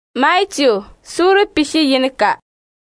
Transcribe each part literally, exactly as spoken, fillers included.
Matthew, sura pishi yinka.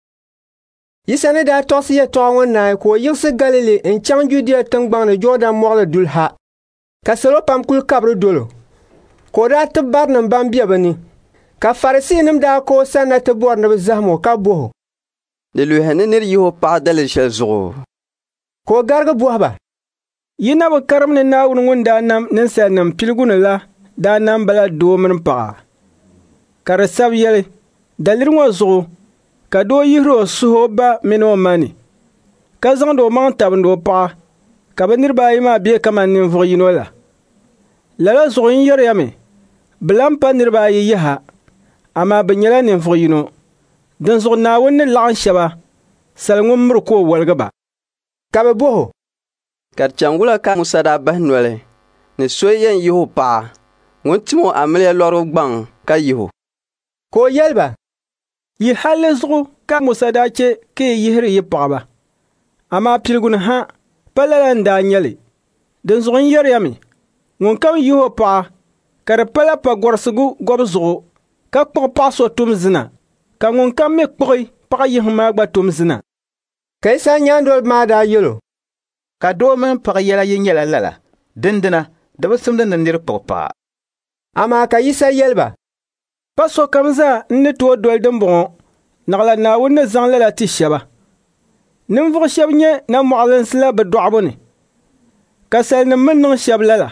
Yisane da tosi ya tawon na ko yinsi Galile in chang Judea tingbang na Jordan mogla dulha. Ka salo pam kul kabru dolo. Ko da tibbar nan ban biya bani. Ka farisi nim da ko sanna tibor na zahmo ka boho. De lu hene nir yiho pa dalil shel zugo. Ko garga boha ba. Yina ba karam ne na wun da nam nin sa nam pilguna la da nam bala do min pa. Kare sab yele dalir ŋo zuɣu ka doo yihiri o suho ba mini o ma ni ka zaŋdi o maŋ tabindi o paɣa ka bɛ niriba ayi maa be kaman ninvuɣu yino la. Lala zuɣu n-yɛriyami bɛ lan pa niriba ayi yaha amaa bɛ nyɛla ninvuɣu yino. Dinzuɣu Naawuni ni laɣim shɛba saliŋɔ miri ka o waligi ba. Ka bɛ boho. Ka di changula ka Musa daa bahi noli ni so yɛn yihi o paɣa ŋun tim o amiliya lɔrigu gbaŋ ka yihi o. Ko yelba yi halli zuɣu ka Musa daa che ka yi yihiri yi paɣaba amaa pilguni ha pa lala n daa nyɛli. Dinzuɣu n-yɛriyami ŋun kam yihi o paɣa ka di pala pa gɔrisigu gɔbu zuɣu ka kpuɣi paɣa so tum zina ka ŋun kam mi kpuɣi paɣa yihim maa gba tum zina. Ka Isa nyaandoli maa daa yelo. Ka doo mini paɣa yɛla yi nyɛla lala dindina di bi simdi ni niri kpuɣi paɣa. Amaa ka Isa yelba. Pa so kam zaa n-ni tooi doli din bɔŋɔ naɣila Naawuni ni zaŋ lala ti shɛba. Ninvuɣu shɛba nyɛ namɔɣilinsi la bɛ dɔɣibu ni ka salinima mi niŋ shɛba lala.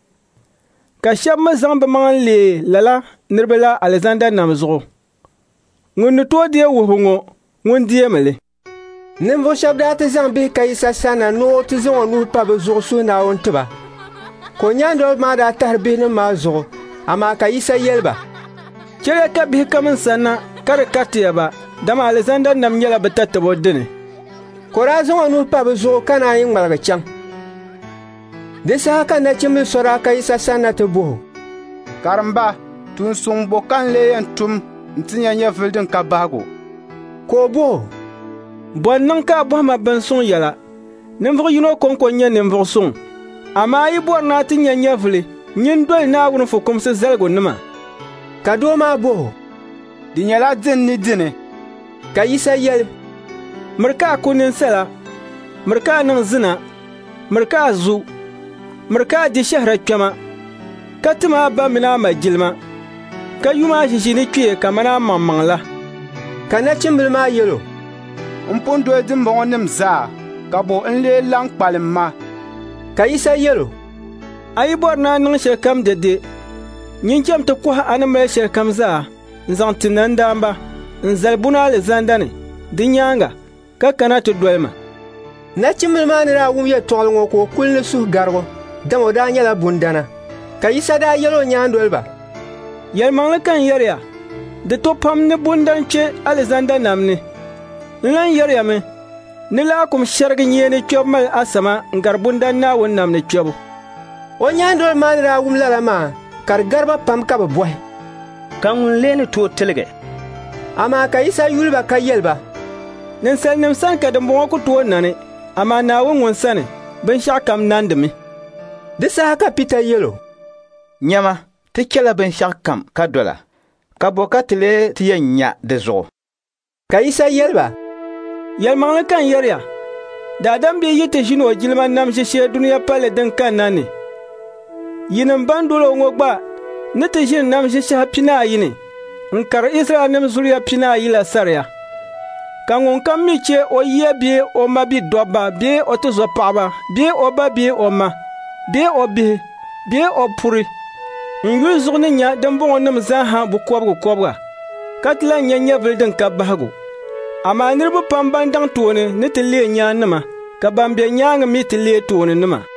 Ka shɛba mi zaŋ bɛ maŋa leei lala niriba la alizanda nam zuɣu. Ŋun ni tooi deei wuhibu ŋɔ ŋun deemi li. Ninvuɣu shɛba daa ti zaŋ bihi ka Isa sani ni o ti zaŋ o nuhi pa bɛ zuɣu suhi Naawuni tiba. Ko nyaandoli maa daa tahiri bihinim maa zuɣu amaa ka Isa yɛliba. Chɛliya ka bihi kamin sanna ka di karitiya ba dama alizanda nam nyɛla bɛ tatabo dini. Ko daa zaŋ o nuhi pa bɛ zuɣu ka naan yi ŋmaligi chaŋ. Di saha ka nachimbili so daa ka Isa sani ti boho. Karimba, tuunsuŋ bo kan lee yɛn tum n-ti nya nyɛ vili din ka bahigu. Ko o boho. Bɔn niŋ ka a bɔhima bin suŋ yɛla. Ninvuɣu yino konko nyɛ ninvuɣu suŋ. Amaa yi bɔri na ti nya nyɛ vili nyin doli Naawuni fukumsi zaligu nima. Ka doo maa boho. Di nyɛla din ni dini. Ka Isa yɛli. Miri ka a ku ninsala, miri ka a niŋ zina, miri ka a zu, miri ka a di shɛhira kpɛma, ka tima a ba mini a ma jilima, ka yuma a ʒiʒi ni kpee kamani a maŋmaŋ la. Ka nachimbili maa yɛlo. N pun doli dimbɔŋɔ nim zaa ka bo n lee lan kpalim ma. Ka Isa yɛlo. A yi bɔri na a niŋ shɛli kam dede. Nyin chɛm ti kɔhi a ni mali shɛli kam zaa n-zaŋ ti nandaamba n-zali buna alizanda ni di nyaaŋa ka kana ti doli ma. Nachimbili maa ni daa wum yɛltɔɣili ŋɔ ka o kuli ni suhu garigu dama o daa nyɛla bundana. Ka Isa daa yɛli o nyaandoli ba. Yɛlimaŋli kan yɛriya di to pam ni bundan kpe alizanda nam ni. N lan yɛriyami ni laakum shɛrigi nyee ni kpɛbu mali asama n-gari bundan Naawuni nam ni kpɛbu. O nyaandoli maa ni daa wum lala maa ka di gariba pam ka bɛ bɔhi. Ka ŋun lee ni tooi tiligi. Amaa ka Isa yuliba ka yɛliba. Ninsalinima sani ka dimbɔŋɔ ku tooi nani amaa Naawuni ŋun sani binshɛɣu kam nandimi. Di saha ka Pita yɛlo. Nyɛma ti chɛla binshɛɣu kam ka dola ka bo ka ti lee ti yɛn nya di zuɣu. Ka Isa yɛliba. Yɛlimaŋli kan yɛriya daadam bee yi ti ʒini o jilima nam ʒishee duniya palli din kanna ni. Yinim ban doli o ŋɔ gba ni ti ʒini nam ʒishɛhi pinaayi ni n-kari Israɛlnima zuriya pinaayi la sariya. Ka ŋun kam mi che o yiya bee o ma bi dɔbba bee o ti zo paɣaba bee o ba bee o ma bee o bihi bee o puri n-yuli zuɣu ni nya dimbɔŋɔnim zaaha bu kɔbigu kɔbiga ka ti lan nya nyɛvili din ka bahigu. Amaa niriba pam ban daŋ tooni ni ti lee nyaannima ka ban be nyaaŋa mi ti lee tooni nima.